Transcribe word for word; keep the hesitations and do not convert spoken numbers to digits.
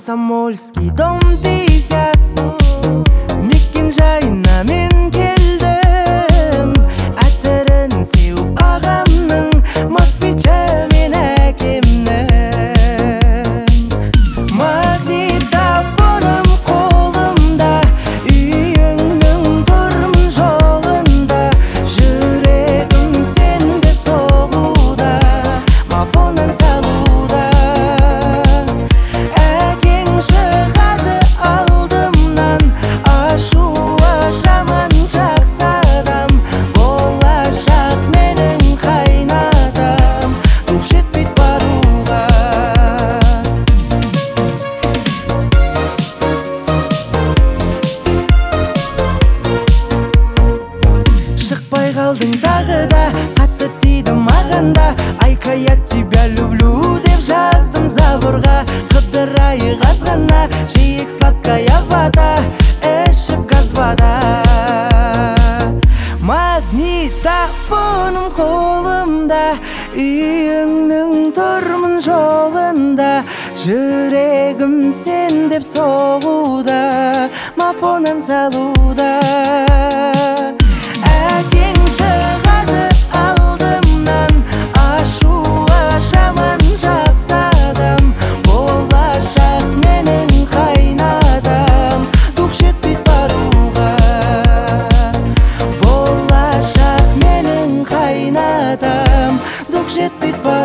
Комсомольский дом десят, мекен жайына мен келдім. Әтірін сеуіп ағамның, москвичі мен әкемнің. Магнитофоным қолымда, үйіңнің тұрмын жолында. Жүрегім сен деп соғуда, мафоннан салуда. Әкең шығады алдымнан, ашуы жаман жақсы адам. Болашақ менің қайнатам, рух жетпейді баруға. Шықпай қалдың тағы да, қатты тиді маған да. Айка, я тебя люблю деп жаздым заборға. Қыдырайы қазғана, жиек сладкая вода, ішіп газ вода. Магнитофоным қолымда, үйіңнің тұрмын жолында. Жүрегім сен деп соғуда, мафоннан салуда. Әкең шығады алдымнан, ашуы жаман жақсы адам. Болашақ менің қайнатам, рух жетпейді баруға. Болашақ менің қайнатам, рух жетпейді баруға.